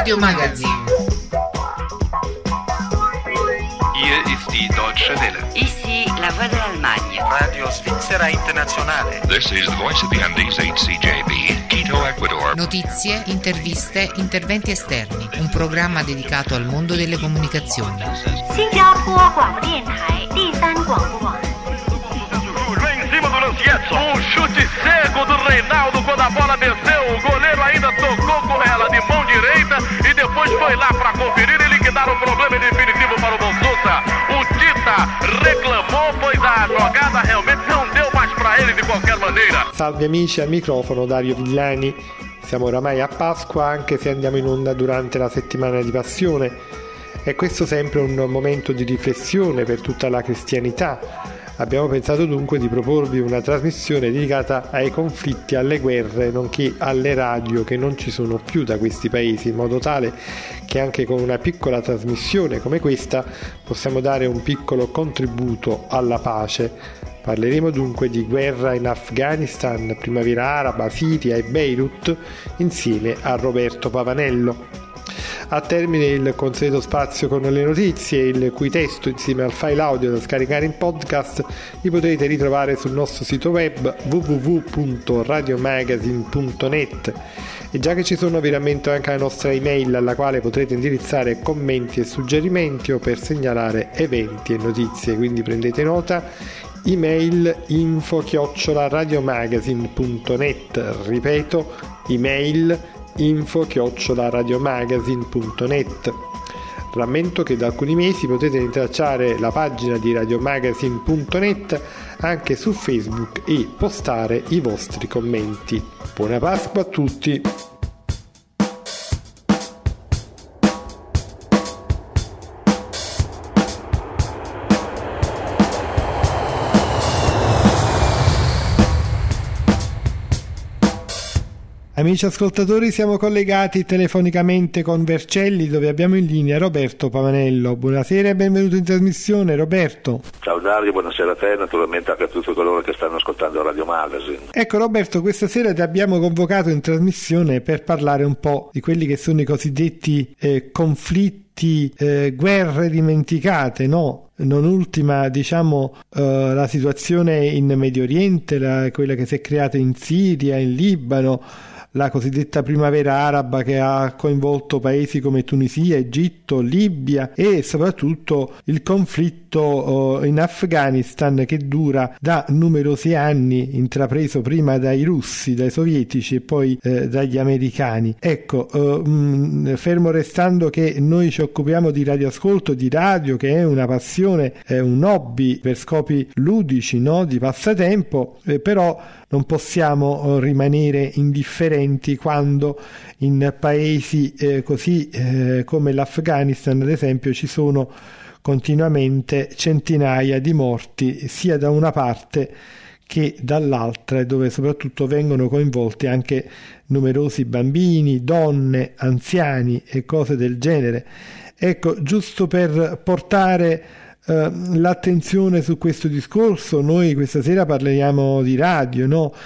Radio Magazine. Hier ist die Deutsche Welle. Ici la voix de l'Allemagne. Radio Svizzera Internazionale. This is the voice of the Andes HCJB, Quito, Ecuador. Notizie, interviste, interventi esterni. Un programma dedicato al mondo delle comunicazioni. 新加坡广播电台第三广播网。 Em cima do Lancietto, um chute cego do Reinaldo quando a bola desceu, o goleiro ainda tocou com ela de mão direita e depois foi lá para conferir e liquidar o problema definitivo para o Bonsusa. O Tita reclamou, pois a jogada realmente não deu mais para ele de qualquer maneira. Salve amici, al microfono Dario Villani. Siamo oramai a Pasqua, anche se andiamo in onda durante la settimana di Passione. È questo sempre un momento di riflessione per tutta la cristianità. Abbiamo pensato dunque di proporvi una trasmissione dedicata ai conflitti, alle guerre, nonché alle radio che non ci sono più da questi paesi, in modo tale che anche con una piccola trasmissione come questa possiamo dare un piccolo contributo alla pace. Parleremo dunque di guerra in Afghanistan, primavera araba, Siria e Beirut, insieme a Roberto Pavanello. A termine il consueto spazio con le notizie, il cui testo insieme al file audio da scaricare in podcast li potrete ritrovare sul nostro sito web www.radiomagazine.net. E già che ci sono, vi rammento anche la nostra email alla quale potrete indirizzare commenti e suggerimenti o per segnalare eventi e notizie, quindi prendete nota. Email info@radiomagazine.net. Ripeto, email info@radiomagazine.net. Rammento che da alcuni mesi potete rintracciare la pagina di radiomagazine.net anche su Facebook e postare i vostri commenti. Buona Pasqua a tutti! Amici ascoltatori, siamo collegati telefonicamente con Vercelli, dove abbiamo in linea Roberto Pavanello. Buonasera e benvenuto in trasmissione, Roberto. Ciao Dario, buonasera a te e naturalmente anche a tutti coloro che stanno ascoltando Radio Magazine. Ecco Roberto, questa sera ti abbiamo convocato in trasmissione per parlare un po' di quelli che sono i cosiddetti conflitti, guerre dimenticate, no? Non ultima, diciamo, la situazione in Medio Oriente, quella che si è creata in Siria, in Libano, la cosiddetta primavera araba che ha coinvolto paesi come Tunisia, Egitto, Libia e soprattutto il conflitto in Afghanistan che dura da numerosi anni, intrapreso prima dai russi, dai sovietici e poi dagli americani. Ecco, fermo restando che noi ci occupiamo di radioascolto, di radio, che è una passione, è un hobby per scopi ludici, no? Di passatempo, però non possiamo rimanere indifferenti quando in paesi così come l'Afghanistan, ad esempio, ci sono continuamente centinaia di morti sia da una parte che dall'altra, dove soprattutto vengono coinvolti anche numerosi bambini, donne, anziani e cose del genere. Ecco, giusto per portare l'attenzione su questo discorso, noi questa sera parliamo di radio, no?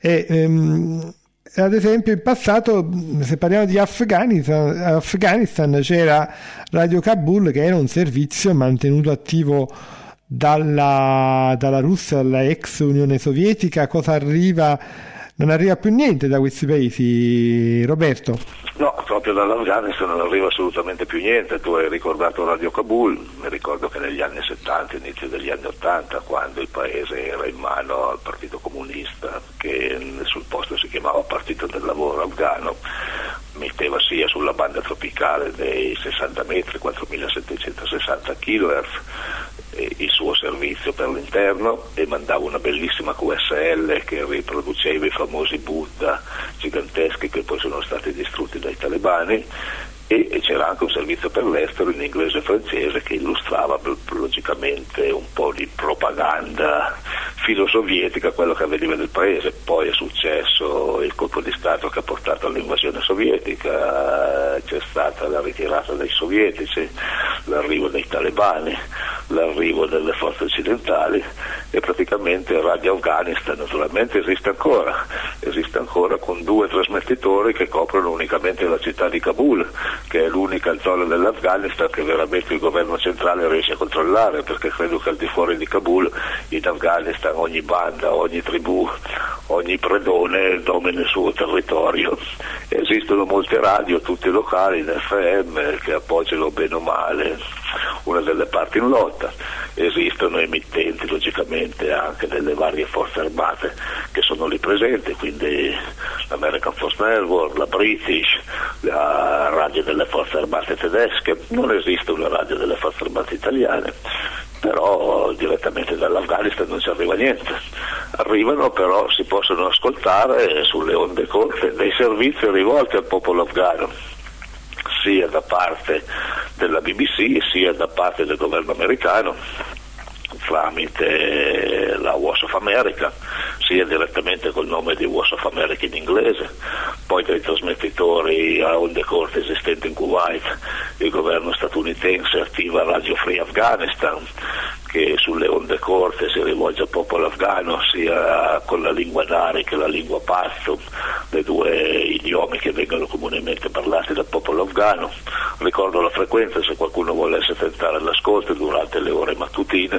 Ad esempio in passato, se parliamo di Afghanistan c'era Radio Kabul, che era un servizio mantenuto attivo dalla Russia, dalla ex Unione Sovietica. Cosa arriva? Non arriva più niente da questi paesi, Roberto? No, proprio dall'Afghanistan non arriva assolutamente più niente. Tu hai ricordato Radio Kabul, mi ricordo che negli anni 70, inizio degli anni 80, quando il paese era in mano al Partito Comunista, che sul posto si chiamava Partito del Lavoro Afghano, metteva sia sulla banda tropicale dei 60 metri, 4760 kHz, il suo servizio per l'interno e mandava una bellissima QSL che riproduceva i famosi Buddha giganteschi che poi sono stati distrutti dai talebani, e c'era anche un servizio per l'estero in inglese e francese che illustrava logicamente un po' di propaganda filosovietica quello che avveniva nel paese. Poi è successo il colpo di Stato che ha portato all'invasione sovietica, c'è stata la ritirata dei sovietici, l'arrivo dei talebani, l'arrivo delle forze occidentali e praticamente Radio Afghanistan naturalmente esiste ancora con 2 trasmettitori che coprono unicamente la città di Kabul, che è l'unica zona dell'Afghanistan che veramente il governo centrale riesce a controllare, perché credo che al di fuori di Kabul in Afghanistan ogni banda, ogni tribù, ogni predone domina il suo territorio. Esistono molte radio, tutte locali, in FM, che appoggiano bene o male una delle parti in lotta. Esistono emittenti logicamente anche delle varie forze armate che sono lì presenti, quindi l'American Force Network, la British, la radio delle forze armate tedesche. Non esiste una radio delle forze armate italiane, però direttamente dall'Afghanistan non ci arriva niente. Arrivano, però si possono ascoltare sulle onde corte dei servizi rivolti al popolo afghano, sia da parte della BBC sia da parte del governo americano tramite la Voice of America, sia direttamente col nome di Voice of America in inglese, poi dai trasmettitori a onde corte esistenti in Kuwait. Il governo statunitense attiva Radio Free Afghanistan, che sulle onde corte si rivolge al popolo afghano sia con la lingua dari che la lingua pashto, le 2 idiomi che vengono comunemente parlati dal popolo afghano. Ricordo la frequenza, se qualcuno volesse tentare l'ascolto durante le ore mattutine,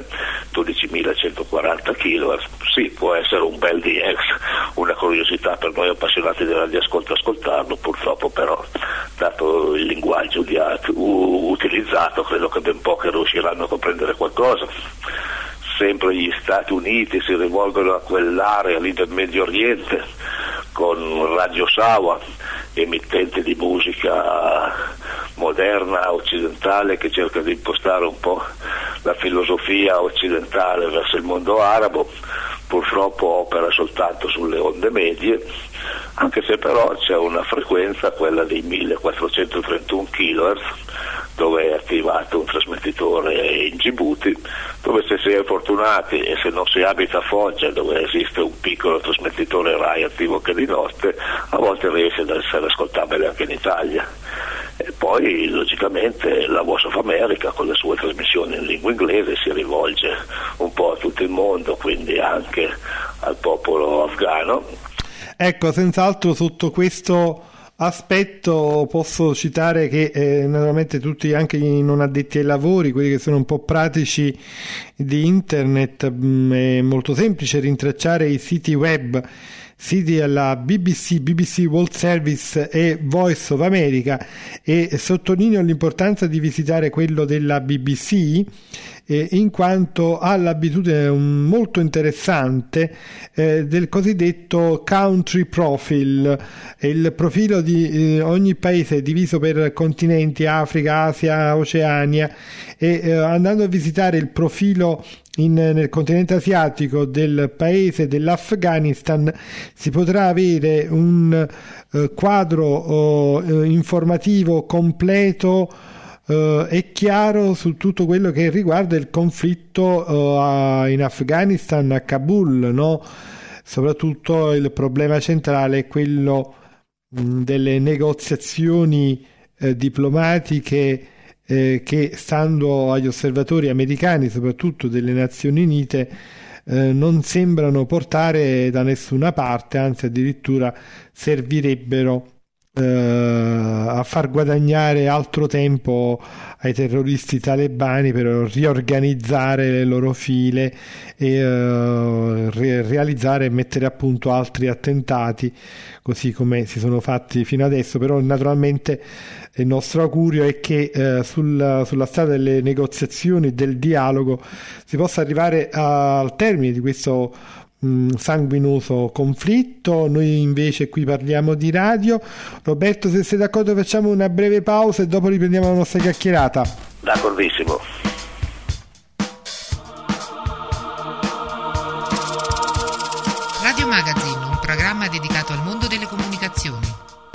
12.140 kHz. Sì, può essere un bel DX, una curiosità per noi appassionati di radioascolto ascoltarlo, purtroppo però, dato il linguaggio utilizzato, credo che ben pochi riusciranno a comprendere qualcosa. Sempre gli Stati Uniti si rivolgono a quell'area lì del Medio Oriente con Radio Sawa, emittente di musica moderna occidentale che cerca di impostare un po' la filosofia occidentale verso il mondo arabo. Purtroppo opera soltanto sulle onde medie, anche se però c'è una frequenza, quella dei 1431 kHz, dove è attivato un trasmettitore in Djibouti, dove se si è fortunati e se non si abita a Foggia, dove esiste un piccolo trasmettitore Rai attivo che di notte, a volte riesce ad essere ascoltabile anche in Italia. E poi logicamente la Voice of America con le sue trasmissioni in lingua inglese si rivolge un po' a tutto il mondo, quindi anche al popolo afghano. Ecco, senz'altro sotto questo aspetto posso citare che naturalmente tutti, anche i non addetti ai lavori, quelli che sono un po' pratici di internet, è molto semplice rintracciare i siti web, siti alla BBC, BBC World Service e Voice of America, e sottolineo l'importanza di visitare quello della BBC in quanto ha l'abitudine molto interessante del cosiddetto country profile, il profilo di ogni paese diviso per continenti, Africa, Asia, Oceania, e andando a visitare il profilo nel continente asiatico del paese dell'Afghanistan si potrà avere un quadro informativo completo e chiaro su tutto quello che riguarda il conflitto in Afghanistan, a Kabul, no? Soprattutto il problema centrale è quello delle negoziazioni diplomatiche che, stando agli osservatori americani, soprattutto delle Nazioni Unite, non sembrano portare da nessuna parte, anzi addirittura servirebbero a far guadagnare altro tempo ai terroristi talebani per riorganizzare le loro file e realizzare e mettere a punto altri attentati, così come si sono fatti fino adesso. Però naturalmente il nostro augurio è che sulla strada delle negoziazioni, del dialogo, si possa arrivare al termine di questo sanguinoso conflitto. Noi invece qui parliamo di radio. Roberto, se sei d'accordo facciamo una breve pausa e dopo riprendiamo la nostra chiacchierata. D'accordissimo. Radio Magazine, un programma dedicato al mondo delle comunicazioni.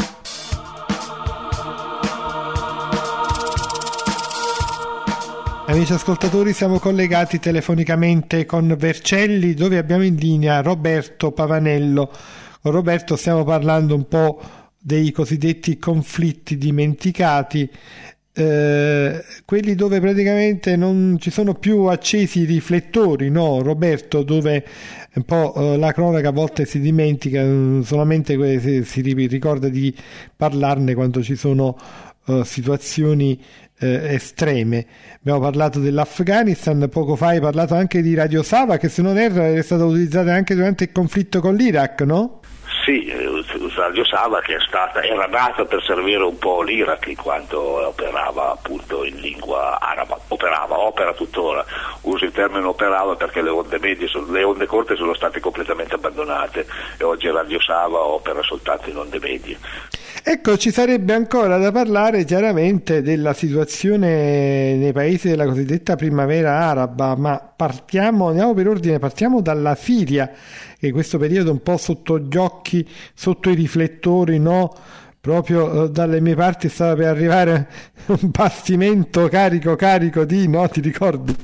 Amici ascoltatori, siamo collegati telefonicamente con Vercelli, dove abbiamo in linea Roberto Pavanello. Con Roberto stiamo parlando un po' dei cosiddetti conflitti dimenticati quelli dove praticamente non ci sono più accesi i riflettori, no Roberto, dove un po' la cronaca a volte si dimentica, solamente si ricorda di parlarne quando ci sono situazioni estreme. Abbiamo parlato dell'Afghanistan, poco fa hai parlato anche di Radio Sava, che se non erro è stata utilizzata anche durante il conflitto con l'Iraq, no? Sì, Radio Sava, che era nata per servire un po' l'Iraq, in quanto operava appunto in lingua araba, opera tuttora, uso il termine operava perché le onde corte sono state completamente abbandonate e oggi Radio Sava opera soltanto in onde medie. Ecco, ci sarebbe ancora da parlare chiaramente di nei paesi della cosiddetta primavera araba, ma andiamo per ordine, partiamo dalla Siria, che in questo periodo un po' sotto gli occhi, sotto i riflettori, no? Proprio dalle mie parti stava per arrivare un bastimento carico di, no? Ti ricordi?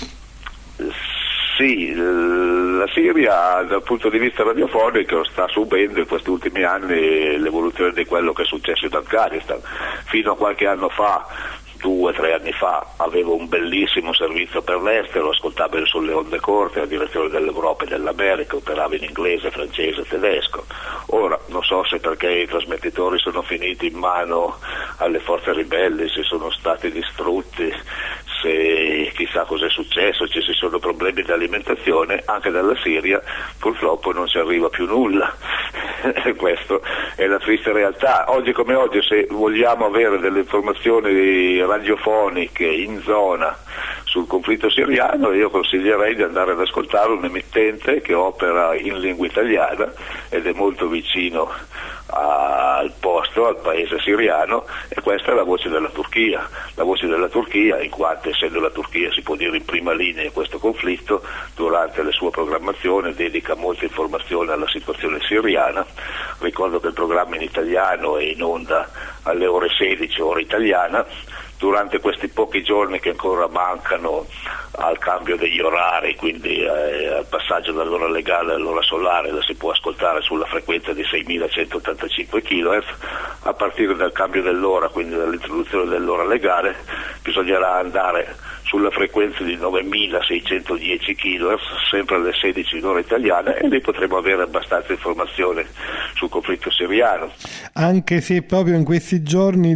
Sì, la Siria dal punto di vista radiofonico sta subendo in questi ultimi anni l'evoluzione di quello che è successo in Afghanistan. Fino a qualche anno fa, 2 o 3 anni fa, avevo un bellissimo servizio per l'estero, ascoltabile sulle onde corte a direzione dell'Europa e dell'America, operava in inglese, francese, tedesco. Ora non so se perché i trasmettitori sono finiti in mano alle forze ribelli, se sono stati distrutti, se chissà cosa è successo, ci sono problemi di alimentazione, anche dalla Siria purtroppo non ci arriva più nulla. Questa è la triste realtà. Oggi come oggi, se vogliamo avere delle informazioni radiofoniche in zona sul conflitto siriano, io consiglierei di andare ad ascoltare un emittente che opera in lingua italiana ed è molto vicino al posto, al paese siriano, e questa è la voce della Turchia. La voce della Turchia, in quanto essendo la Turchia si può dire in prima linea in questo conflitto, durante le sue programmazioni dedica molte informazioni alla situazione siriana. Ricordo che il programma in italiano è in onda alle ore 16 ora italiana. Durante questi pochi giorni che ancora mancano al cambio degli orari, quindi al passaggio dall'ora legale all'ora solare, la si può ascoltare sulla frequenza di 6.185 kHz. A partire dal cambio dell'ora, quindi dall'introduzione dell'ora legale, bisognerà andare sulla frequenza di 9.610 kHz, sempre alle 16 in ora italiana, e lì potremo avere abbastanza informazione sul conflitto siriano. Anche se proprio in questi giorni,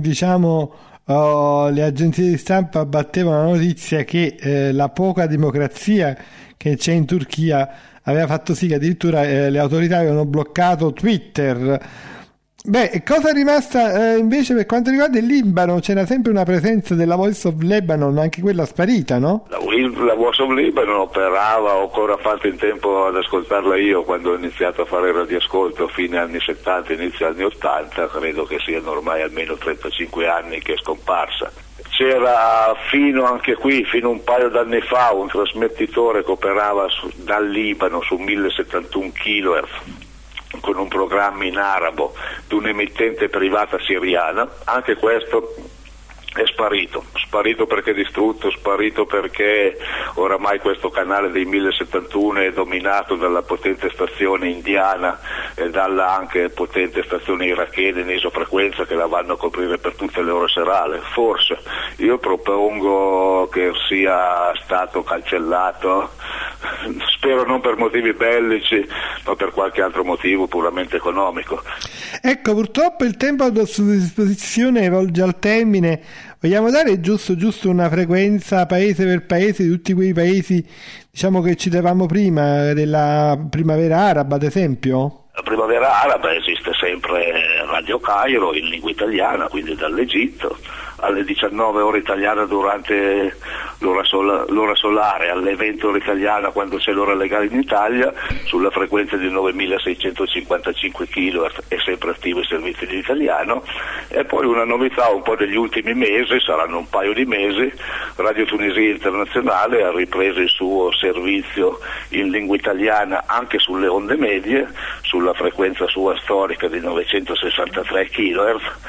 le agenzie di stampa battevano la notizia che la poca democrazia che c'è in Turchia aveva fatto sì che addirittura le autorità avevano bloccato Twitter. Cosa è rimasta invece per quanto riguarda il Libano? C'era sempre una presenza della Voice of Lebanon, anche quella sparita, no? La Voice of Lebanon operava, ho ancora fatto in tempo ad ascoltarla io quando ho iniziato a fare radioascolto, fine anni 70, inizio anni 80, credo che siano ormai almeno 35 anni che è scomparsa. C'era fino un paio d'anni fa un trasmettitore che operava dal Libano su 1071 kHz con un programma in arabo di un'emittente privata siriana. Anche questo è sparito perché è distrutto, sparito perché oramai questo canale dei 1071 è dominato dalla potente stazione indiana e dalla anche potente stazione irachena in isofrequenza, che la vanno a coprire per tutte le ore serali. Forse io propongo che sia stato cancellato, spero non per motivi bellici, ma per qualche altro motivo puramente economico. Ecco, purtroppo il tempo a nostra disposizione volge al termine. Vogliamo dare giusto una frequenza paese per paese di tutti quei paesi, che citavamo prima, della primavera araba, ad esempio? La primavera araba esiste sempre Radio Cairo in lingua italiana, quindi dall'Egitto, alle 19 ore italiana durante l'ora solare, alle 20 ore italiana quando c'è l'ora legale in Italia, sulla frequenza di 9.655 kHz è sempre attivo il servizio in italiano. E poi una novità un po' degli ultimi mesi, saranno un paio di mesi, Radio Tunisia Internazionale ha ripreso il suo servizio in lingua italiana anche sulle onde medie, sulla frequenza sua storica di 963 kHz.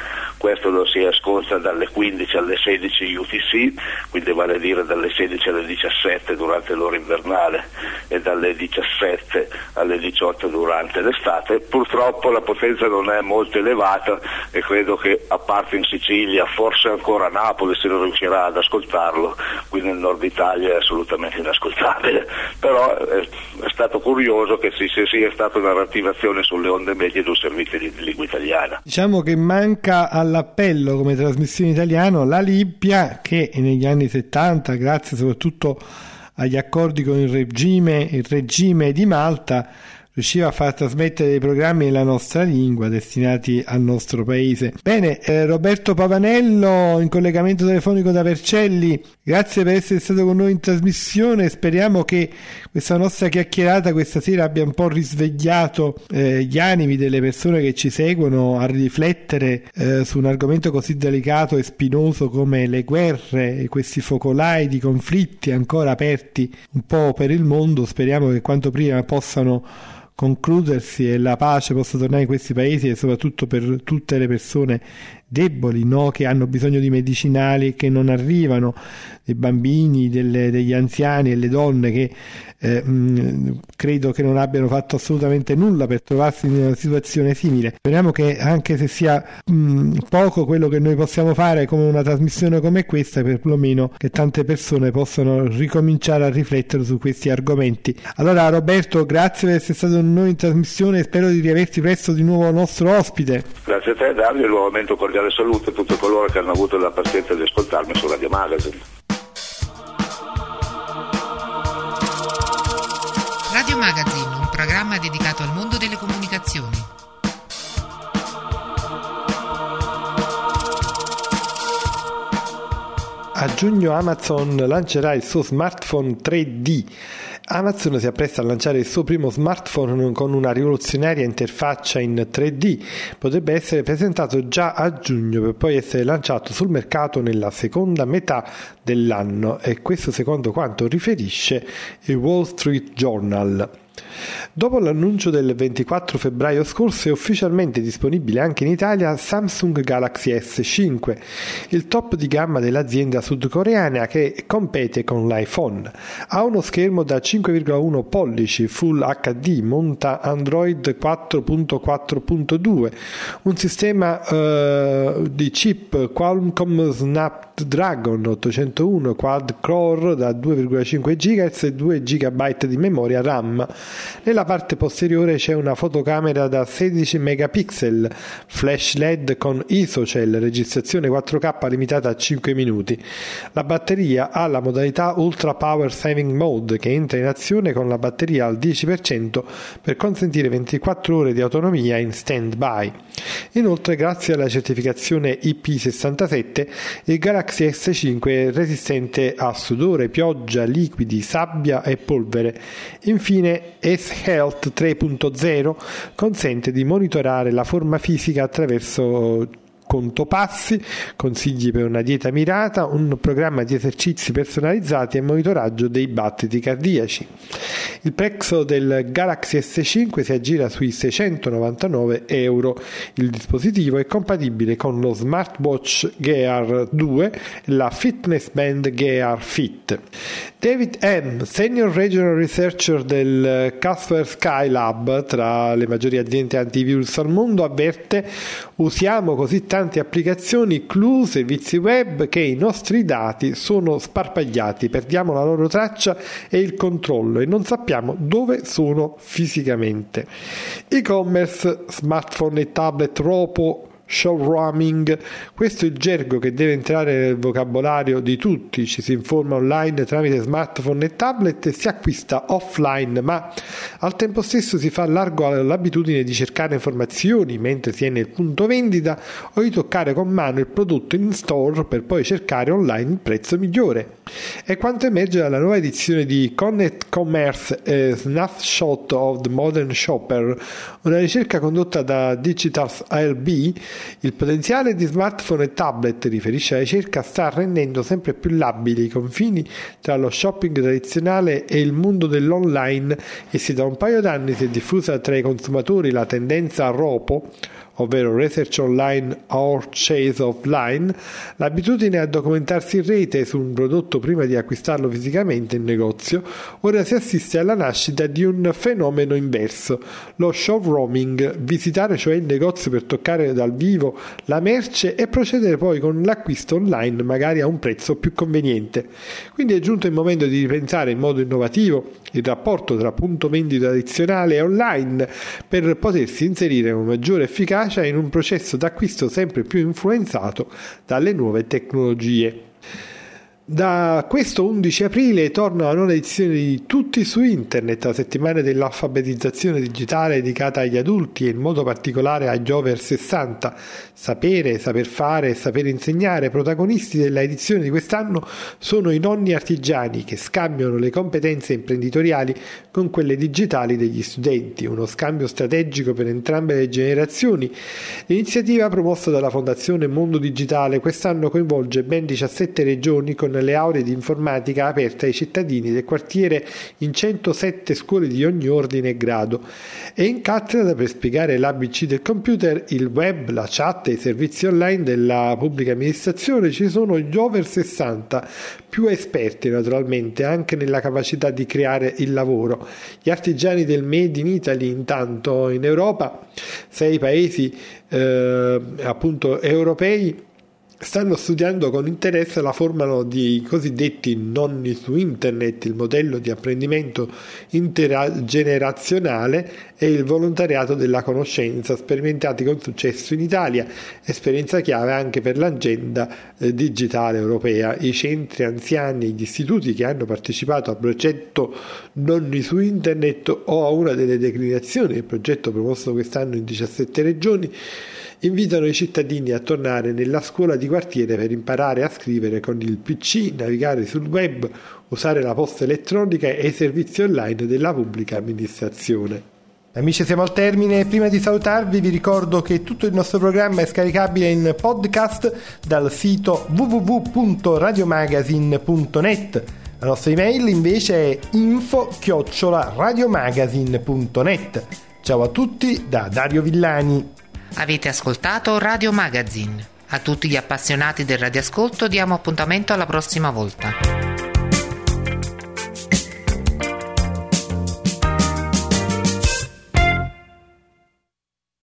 questo lo si ascolta dalle 15 alle 16 UTC, quindi vale a dire dalle 16 alle 17 durante l'ora invernale e dalle 17 alle 18 durante l'estate. Purtroppo la potenza non è molto elevata e credo che, a parte in Sicilia, forse ancora a Napoli si riuscirà ad ascoltarlo, qui nel nord Italia è assolutamente inascoltabile, però è stato curioso che sia stata una rattivazione sulle onde medie di un servizio di lingua italiana. Diciamo che manca all'appello come trasmissione italiana la Libia, che negli anni 70, grazie soprattutto agli accordi con il regime di Malta, riusciva a far trasmettere dei programmi nella nostra lingua destinati al nostro paese. Bene, Roberto Pavanello in collegamento telefonico da Vercelli, grazie per essere stato con noi in trasmissione. Speriamo che questa nostra chiacchierata questa sera abbia un po' risvegliato gli animi delle persone che ci seguono a riflettere su un argomento così delicato e spinoso come le guerre e questi focolai di conflitti ancora aperti un po' per il mondo. Speriamo che quanto prima possano concludersi e la pace possa tornare in questi paesi, e soprattutto per tutte le persone deboli, no? Che hanno bisogno di medicinali e che non arrivano, dei bambini, degli anziani e le donne che credo che non abbiano fatto assolutamente nulla per trovarsi in una situazione simile. Speriamo che, anche se sia poco quello che noi possiamo fare come una trasmissione come questa, perlomeno che tante persone possano ricominciare a riflettere su questi argomenti. Allora Roberto, grazie per essere stato con noi in trasmissione e spero di riaverti presto di nuovo nostro ospite. Grazie a te Davide, nuovamente un cordiale saluto a tutti coloro che hanno avuto la pazienza di ascoltarmi su Radio Magazine. Radio Magazine, un programma dedicato al mondo delle comunicazioni. A giugno Amazon lancerà il suo smartphone 3D. Amazon si appresta a lanciare il suo primo smartphone con una rivoluzionaria interfaccia in 3D. Potrebbe essere presentato già a giugno per poi essere lanciato sul mercato nella seconda metà dell'anno, e questo secondo quanto riferisce il Wall Street Journal. Dopo l'annuncio del 24 febbraio scorso è ufficialmente disponibile anche in Italia Samsung Galaxy S5, il top di gamma dell'azienda sudcoreana che compete con l'iPhone. Ha uno schermo da 5,1 pollici Full HD, monta Android 4.4.2, un sistema di chip Qualcomm Snapdragon 801 quad-core da 2,5 GHz e 2 GB di memoria RAM. Nella parte posteriore c'è una fotocamera da 16 megapixel, flash LED con ISOCELL, registrazione 4K limitata a 5 minuti. La batteria ha la modalità Ultra Power Saving Mode, che entra in azione con la batteria al 10% per consentire 24 ore di autonomia in stand-by. Inoltre, grazie alla certificazione IP67, il Galaxy S5 è resistente a sudore, pioggia, liquidi, sabbia e polvere. Infine, S-Health 3.0 consente di monitorare la forma fisica attraverso conto passi, consigli per una dieta mirata, un programma di esercizi personalizzati e monitoraggio dei battiti cardiaci. Il prezzo del Galaxy S5 si aggira sui €699. Il dispositivo è compatibile con lo smartwatch Gear 2 e la fitness band Gear Fit. David M., Senior Regional Researcher del Kaspersky Lab, tra le maggiori aziende antivirus al mondo, avverte: usiamo così tante applicazioni, CLUE, servizi web, che i nostri dati sono sparpagliati, perdiamo la loro traccia e il controllo e non sappiamo dove sono fisicamente. E-commerce, smartphone e tablet ROPO, showrooming, questo è il gergo che deve entrare nel vocabolario di tutti. Ci si informa online tramite smartphone e tablet e si acquista offline, ma al tempo stesso si fa largo all'abitudine di cercare informazioni mentre si è nel punto vendita o di toccare con mano il prodotto in store per poi cercare online il prezzo migliore. È quanto emerge dalla nuova edizione di Connect Commerce Snapshot of the Modern Shopper, una ricerca condotta da Digitals ALB. Il potenziale di smartphone e tablet, riferisce la ricerca, sta rendendo sempre più labili i confini tra lo shopping tradizionale e il mondo dell'online, e se da un paio d'anni si è diffusa tra i consumatori la tendenza a ROPO, ovvero Research Online or Chase Offline, l'abitudine a documentarsi in rete su un prodotto prima di acquistarlo fisicamente in negozio, ora si assiste alla nascita di un fenomeno inverso, lo showrooming, visitare cioè il negozio per toccare dal vivo la merce e procedere poi con l'acquisto online magari a un prezzo più conveniente. Quindi è giunto il momento di ripensare in modo innovativo il rapporto tra punto vendita tradizionale e online per potersi inserire con maggiore efficacia in un processo d'acquisto sempre più influenzato dalle nuove tecnologie. Da questo 11 aprile torna la nuova edizione di Tutti su Internet, la settimana dell'alfabetizzazione digitale dedicata agli adulti e in modo particolare agli over 60. Sapere, saper fare e saper insegnare. Protagonisti della edizione di quest'anno sono i nonni artigiani che scambiano le competenze imprenditoriali con quelle digitali degli studenti, uno scambio strategico per entrambe le generazioni. L'iniziativa promossa dalla Fondazione Mondo Digitale quest'anno coinvolge ben 17 regioni con le aule di informatica aperte ai cittadini del quartiere in 107 scuole di ogni ordine e grado, e in cattedra per spiegare l'ABC del computer, il web, la chat e i servizi online della pubblica amministrazione ci sono gli over 60, più esperti naturalmente anche nella capacità di creare il lavoro. Gli artigiani del Made in Italy intanto in Europa, 6 paesi appunto europei, stanno studiando con interesse la formula di cosiddetti nonni su internet, il modello di apprendimento intergenerazionale e il volontariato della conoscenza, sperimentati con successo in Italia, esperienza chiave anche per l'agenda digitale europea. I centri anziani e gli istituti che hanno partecipato al progetto Nonni su internet o a una delle declinazioni del progetto promosso quest'anno in 17 regioni invitano i cittadini a tornare nella scuola di quartiere per imparare a scrivere con il PC, navigare sul web, usare la posta elettronica e i servizi online della pubblica amministrazione. Amici, siamo al termine. Prima di salutarvi vi ricordo che tutto il nostro programma è scaricabile in podcast dal sito www.radiomagazine.net. La nostra email invece è info@radiomagazine.net. Ciao a tutti da Dario Villani. Avete ascoltato Radio Magazine. A tutti gli appassionati del radioascolto diamo appuntamento alla prossima volta.